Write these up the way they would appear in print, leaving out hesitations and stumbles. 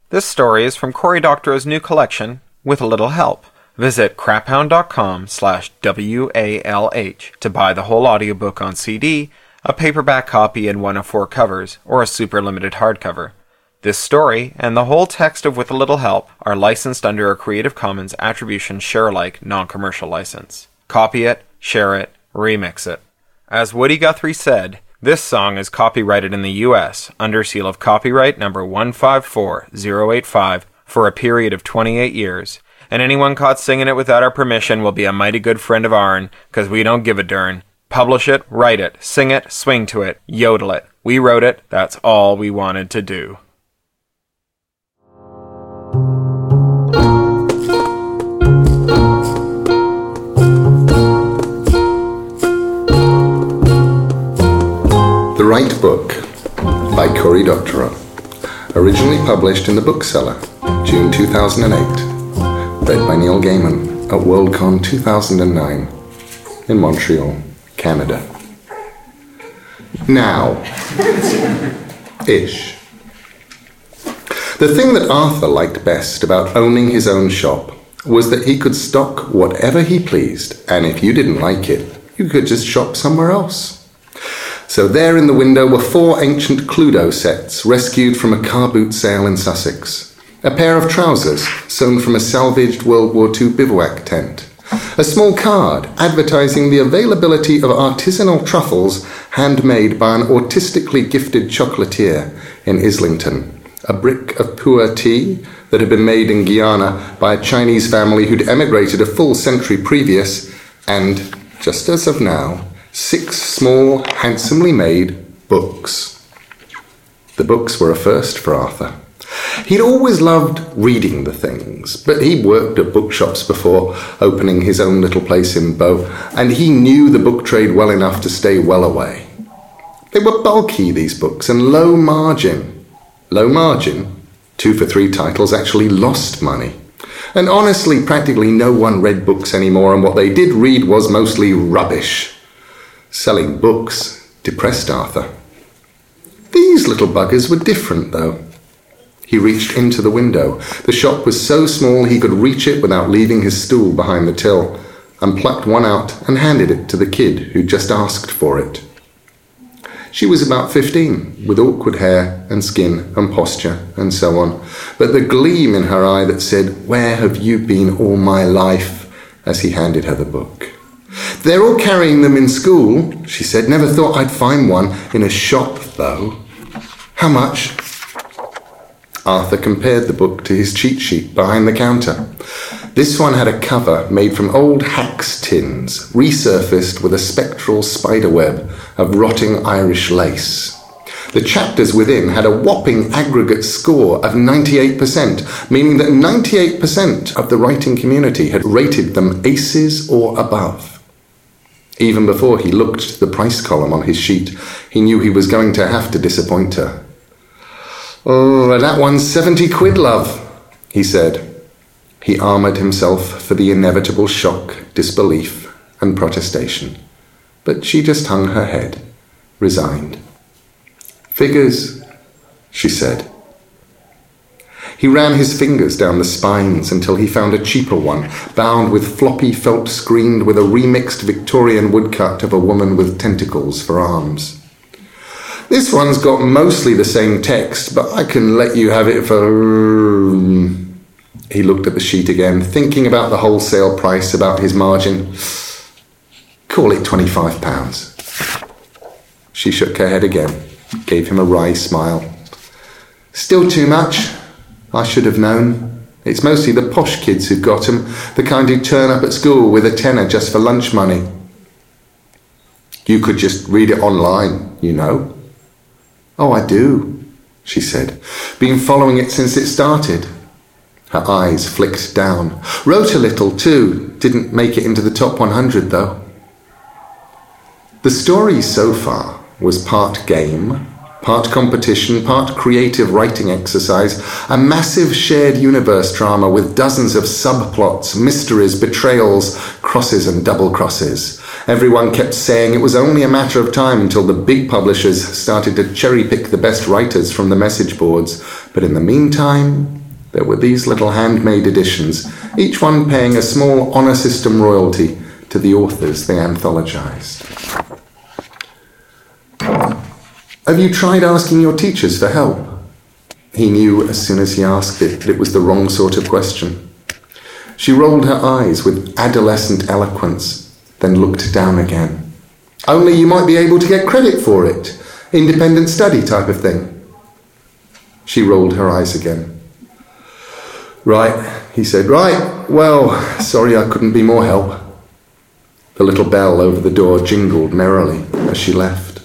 This story is from Cory Doctorow's new collection, With a Little Help. Visit craphound.com/WALH to buy the whole audiobook on CD, a paperback copy in one of 4 covers, or a super limited hardcover. This story, and the whole text of With a Little Help, are licensed under a Creative Commons Attribution Share-alike non-commercial license. Copy it, share it, remix it. As Woody Guthrie said, this song is copyrighted in the U.S. under seal of copyright number 154085 for a period of 28 years, and anyone caught singing it without our permission will be a mighty good friend of ourn, 'cause we don't give a dern. Publish it, write it, sing it, swing to it, yodel it. We wrote it, that's all we wanted to do. The Right Book by Cory Doctorow. Originally published in The Bookseller, June 2008. Read by Neil Gaiman at Worldcon 2009 in Montreal, Canada. Now. Ish. The thing that Arthur liked best about owning his own shop was that he could stock whatever he pleased, and if you didn't like it, you could just shop somewhere else. So there in the window were 4 ancient Cluedo sets rescued from a car boot sale in Sussex, a pair of trousers sewn from a salvaged World War II bivouac tent, a small card advertising the availability of artisanal truffles handmade by an autistically gifted chocolatier in Islington, a brick of pu'er tea that had been made in Guyana by a Chinese family who'd emigrated a full century previous, and, just as of now, 6 small, handsomely made books. The books were a first for Arthur. He'd always loved reading the things, but he'd worked at bookshops before, opening his own little place in Bow, and he knew the book trade well enough to stay well away. They were bulky, these books, and low margin. Low margin? 2 for 3 titles actually lost money. And honestly, practically no one read books anymore, and what they did read was mostly rubbish. Selling books depressed Arthur. These little buggers were different, though. He reached into the window. The shop was so small he could reach it without leaving his stool behind the till, and plucked one out and handed it to the kid who'd just asked for it. She was about 15, with awkward hair and skin and posture and so on, but the gleam in her eye that said, "Where have you been all my life?" as he handed her the book. "They're all carrying them in school," she said. "Never thought I'd find one in a shop, though." "How much?" Arthur compared the book to his cheat sheet behind the counter. This one had a cover made from old Hax tins, resurfaced with a spectral spiderweb of rotting Irish lace. The chapters within had a whopping aggregate score of 98%, meaning that 98% of the writing community had rated them aces or above. Even before he looked at the price column on his sheet, he knew he was going to have to disappoint her. "Oh, that one's 70 quid, love," he said. He armoured himself for the inevitable shock, disbelief, and protestation. But she just hung her head, resigned. "Figures," she said. He ran his fingers down the spines until he found a cheaper one, bound with floppy felt screened with a remixed Victorian woodcut of a woman with tentacles for arms. "This one's got mostly the same text, but I can let you have it for..." He looked at the sheet again, thinking about the wholesale price, about his margin. "Call it £25. She shook her head again, gave him a wry smile. "Still too much. I should have known. It's mostly the posh kids who've got 'em, the kind who turn up at school with a tenner just for lunch money." "You could just read it online, you know." "Oh, I do," she said. "Been following it since it started." Her eyes flicked down. "Wrote a little, too. Didn't make it into the top 100, though." The story so far was part game, part competition, part creative writing exercise, a massive shared universe drama with dozens of subplots, mysteries, betrayals, crosses and double crosses. Everyone kept saying it was only a matter of time until the big publishers started to cherry-pick the best writers from the message boards. But in the meantime, there were these little handmade editions, each one paying a small honour system royalty to the authors they anthologized. Have you tried asking your teachers for help? He knew as soon as he asked it that it was the wrong sort of question. She rolled her eyes with adolescent eloquence, then looked down again. Only you might be able to get credit for it. Independent study type of thing. She rolled her eyes again. Right, he said. Right, well, sorry I couldn't be more help. The little bell over the door jingled merrily as she left.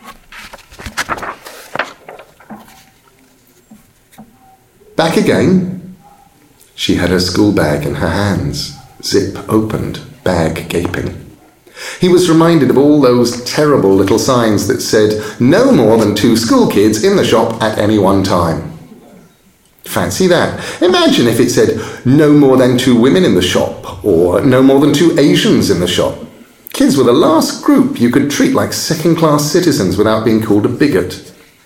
Back again? She had her school bag in her hands, zip opened, bag gaping. He was reminded of all those terrible little signs that said, no more than 2 school kids in the shop at any one time. Fancy that. Imagine if it said, no more than 2 women in the shop, or no more than 2 Asians in the shop. Kids were the last group you could treat like second-class citizens without being called a bigot.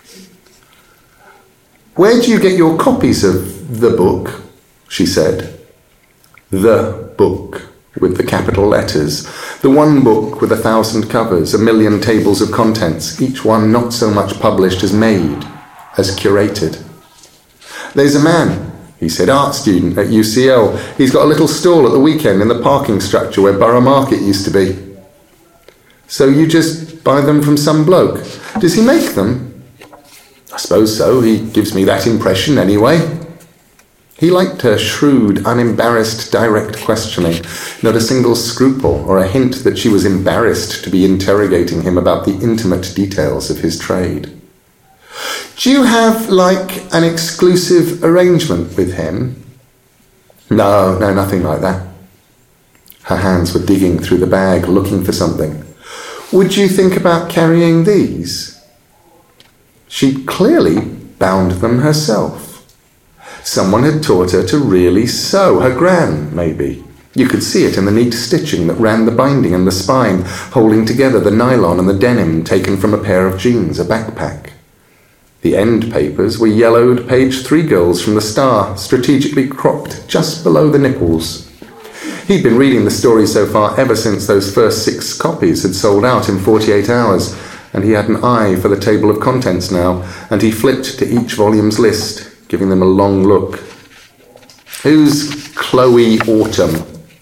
Where do you get your copies of the book? She said. The book, with the capital letters. The one book with 1,000 covers, 1,000,000 tables of contents, each one not so much published as made, as curated. There's a man, he said, art student at UCL. He's got a little stall at the weekend in the parking structure where Borough Market used to be. So you just buy them from some bloke. Does he make them? I suppose so. He gives me that impression anyway. He liked her shrewd, unembarrassed, direct questioning, not a single scruple or a hint that she was embarrassed to be interrogating him about the intimate details of his trade. Do you have, like, an exclusive arrangement with him? No, nothing like that. Her hands were digging through the bag, looking for something. Would you think about carrying these? She'd clearly bound them herself. Someone had taught her to really sew, her gran, maybe. You could see it in the neat stitching that ran the binding and the spine, holding together the nylon and the denim taken from a pair of jeans, a backpack. The end papers were yellowed page 3 girls from the Star, strategically cropped just below the nipples. He'd been reading the story so far ever since those first 6 copies had sold out in 48 hours, and he had an eye for the table of contents now, and he flipped to each volume's list, giving them a long look. Who's Chloe Autumn?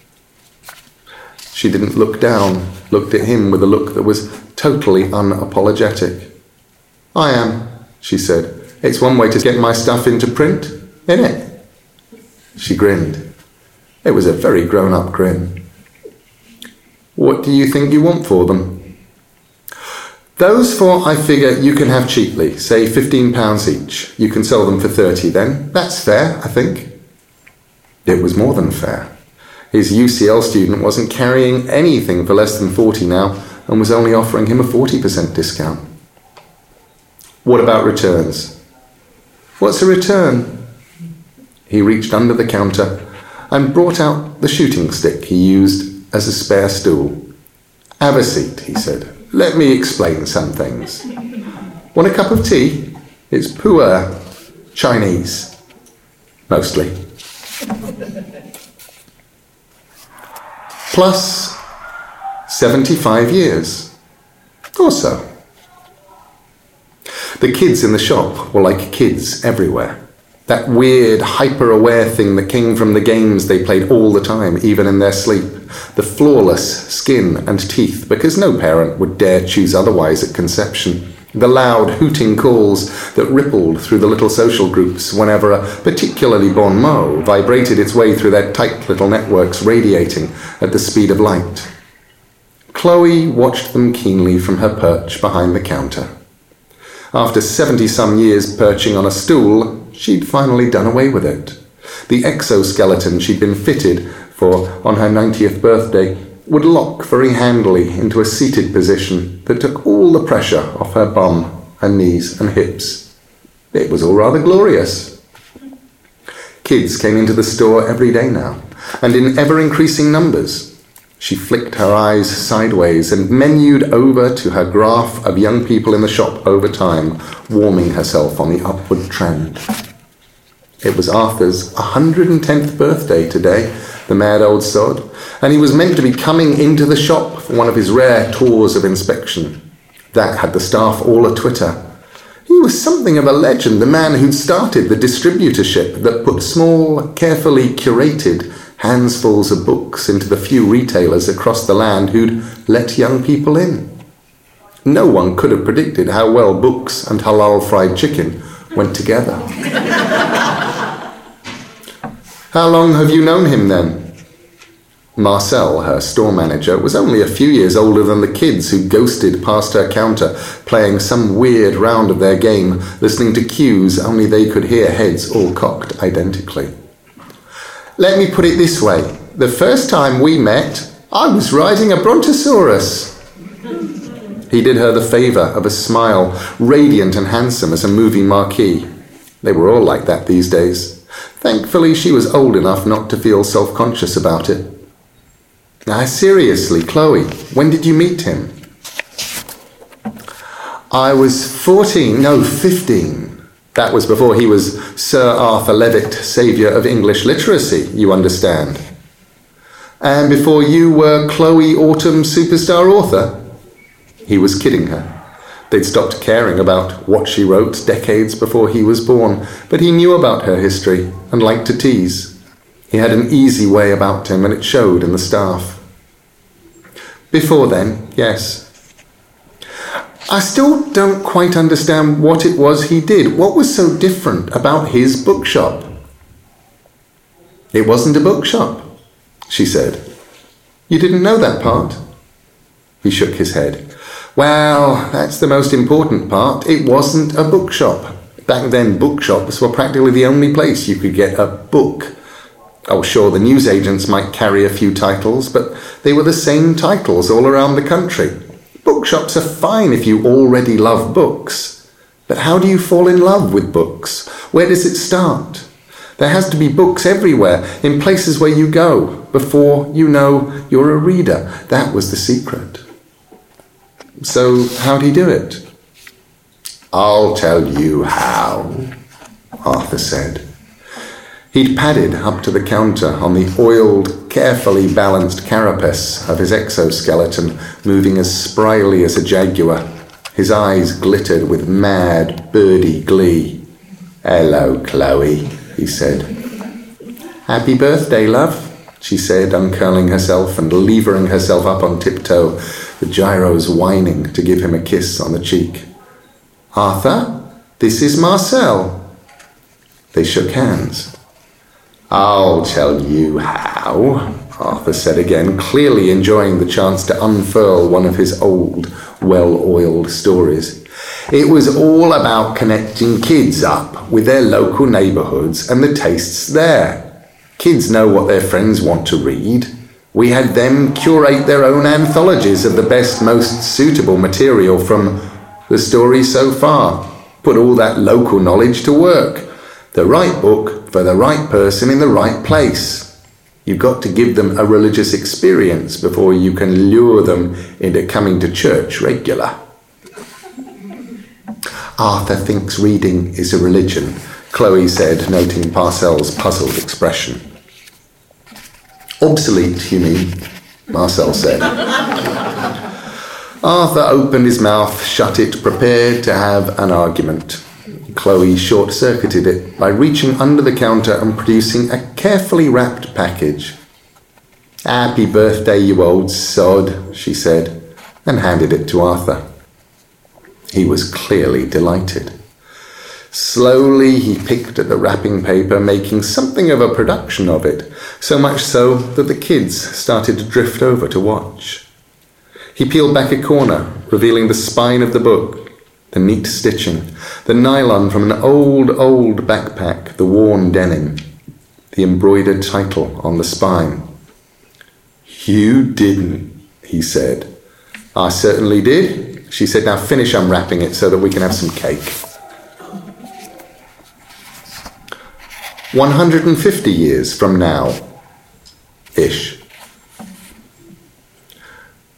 She didn't look down, looked at him with a look that was totally unapologetic. I am, she said. It's one way to get my stuff into print, innit? She grinned. It was a very grown-up grin. What do you think you want for them? Those 4 I figure you can have cheaply, say £15 each. You can sell them for 30 then. That's fair, I think. It was more than fair. His UCL student wasn't carrying anything for less than 40 now and was only offering him a 40% discount. What about returns? What's a return? He reached under the counter and brought out the shooting stick he used as a spare stool. Have a seat, he said. Let me explain some things. Want a cup of tea? It's pu'er, Chinese, mostly. Plus 75 years, or so. The kids in the shop were like kids everywhere. That weird, hyper-aware thing that came from the games they played all the time, even in their sleep. The flawless skin and teeth, because no parent would dare choose otherwise at conception. The loud, hooting calls that rippled through the little social groups whenever a particularly bon mot vibrated its way through their tight little networks, radiating at the speed of light. Chloe watched them keenly from her perch behind the counter. After 70-some years perching on a stool, she'd finally done away with it. The exoskeleton she'd been fitted for on her 90th birthday would lock very handily into a seated position that took all the pressure off her bum and knees and hips. It was all rather glorious. Kids came into the store every day now, and in ever-increasing numbers. She flicked her eyes sideways and menued over to her graph of young people in the shop over time, warming herself on the upward trend. It was Arthur's 110th birthday today, the mad old sod, and he was meant to be coming into the shop for one of his rare tours of inspection. That had the staff all a-twitter. He was something of a legend, the man who'd started the distributorship that put small, carefully curated handsfuls of books into the few retailers across the land who'd let young people in. No one could have predicted how well books and halal fried chicken went together. How long have you known him then? Marcel, her store manager, was only a few years older than the kids who ghosted past her counter, playing some weird round of their game, listening to cues only they could hear, heads all cocked identically. Let me put it this way. The first time we met, I was riding a brontosaurus. He did her the favour of a smile, radiant and handsome as a movie marquee. They were all like that these days. Thankfully, she was old enough not to feel self-conscious about it. Now, seriously, Chloe, when did you meet him? I was 15. That was before he was Sir Arthur Levitt, saviour of English literacy, you understand. And before you were Chloe Autumn superstar author? He was kidding her. They'd stopped caring about what she wrote decades before he was born, but he knew about her history and liked to tease. He had an easy way about him, and it showed in the staff. Before then, yes. I still don't quite understand what it was he did. What was so different about his bookshop? It wasn't a bookshop, she said. You didn't know that part? He shook his head. Well, that's the most important part. It wasn't a bookshop. Back then, bookshops were practically the only place you could get a book. Oh, sure, the newsagents might carry a few titles, but they were the same titles all around the country. Bookshops are fine if you already love books. But how do you fall in love with books? Where does it start? There has to be books everywhere, in places where you go, before you know you're a reader. That was the secret. So, how'd he do it? I'll tell you how, Arthur said. He'd padded up to the counter on the oiled, carefully balanced carapace of his exoskeleton, moving as spryly as a jaguar. His eyes glittered with mad, birdy glee. Hello, Chloe, he said. Happy birthday, love, she said, uncurling herself and levering herself up on tiptoe, the gyros whining to give him a kiss on the cheek. Arthur, this is Marcel. They shook hands. I'll tell you how, Arthur said again, clearly enjoying the chance to unfurl one of his old, well-oiled stories. It was all about connecting kids up with their local neighbourhoods and the tastes there. Kids know what their friends want to read. We had them curate their own anthologies of the best, most suitable material from the story so far. Put all that local knowledge to work. The right book for the right person in the right place. You've got to give them a religious experience before you can lure them into coming to church regular. Arthur thinks reading is a religion, Chloe said, noting Marcel's puzzled expression. Obsolete, you mean? Marcel said. Arthur opened his mouth, shut it, prepared to have an argument. Chloe short-circuited it by reaching under the counter and producing a carefully wrapped package. Happy birthday, you old sod, she said, and handed it to Arthur. He was clearly delighted. Slowly he picked at the wrapping paper, making something of a production of it, so much so that the kids started to drift over to watch. He peeled back a corner, revealing the spine of the book, the neat stitching, the nylon from an old backpack, the worn denim, the embroidered title on the spine. You didn't, he said. I certainly did, she said. Now finish unwrapping it so that we can have some cake. 150 years from now, ish.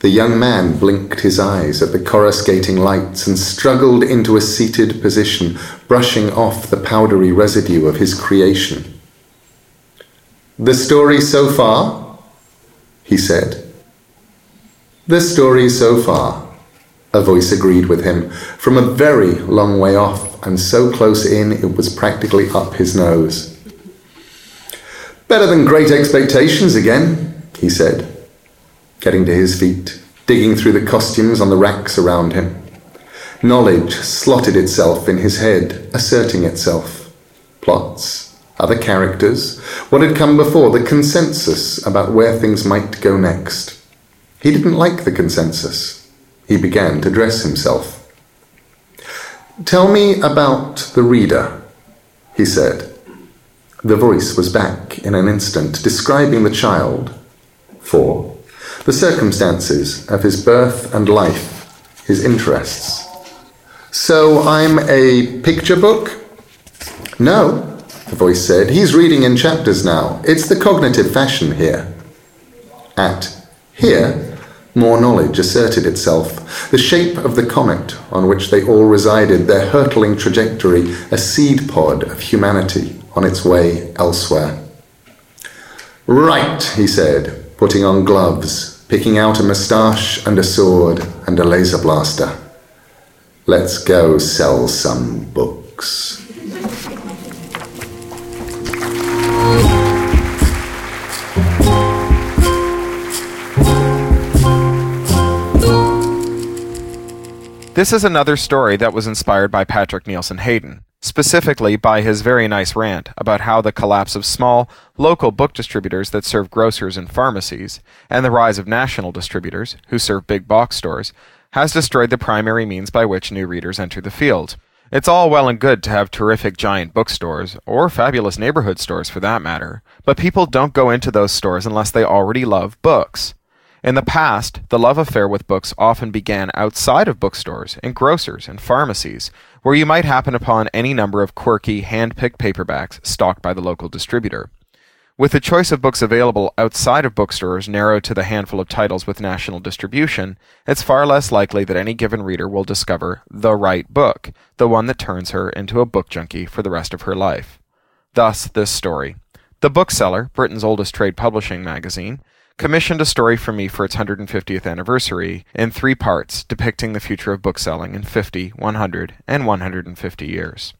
The young man blinked his eyes at the coruscating lights and struggled into a seated position, brushing off the powdery residue of his creation. "The story so far?" he said. "The story so far," a voice agreed with him, from a very long way off, and so close in it was practically up his nose. "Better than Great Expectations again," he said, getting to his feet, digging through the costumes on the racks around him. Knowledge slotted itself in his head, asserting itself. Plots, other characters, what had come before, the consensus about where things might go next. He didn't like the consensus. He began to dress himself. "Tell me about the reader," he said. The voice was back in an instant, describing the child. 4. The circumstances of his birth and life, his interests. "So I'm a picture book?" "No," the voice said. "He's reading in chapters now. It's the cognitive fashion here." At here, more knowledge asserted itself. The shape of the comet on which they all resided, their hurtling trajectory, a seed pod of humanity on its way elsewhere. "Right," he said, putting on gloves, picking out a moustache and a sword and a laser blaster. "Let's go sell some books." This is another story that was inspired by Patrick Nielsen Hayden, specifically by his very nice rant about how the collapse of small, local book distributors that serve grocers and pharmacies, and the rise of national distributors, who serve big box stores, has destroyed the primary means by which new readers enter the field. It's all well and good to have terrific giant bookstores, or fabulous neighborhood stores for that matter, but people don't go into those stores unless they already love books. In the past, the love affair with books often began outside of bookstores, in grocers and pharmacies, where you might happen upon any number of quirky, hand-picked paperbacks stocked by the local distributor. With the choice of books available outside of bookstores narrowed to the handful of titles with national distribution, it's far less likely that any given reader will discover the right book, the one that turns her into a book junkie for the rest of her life. Thus, this story. The Bookseller, Britain's oldest trade publishing magazine, commissioned a story from me for its 150th anniversary in 3 parts depicting the future of bookselling in 50, 100, and 150 years.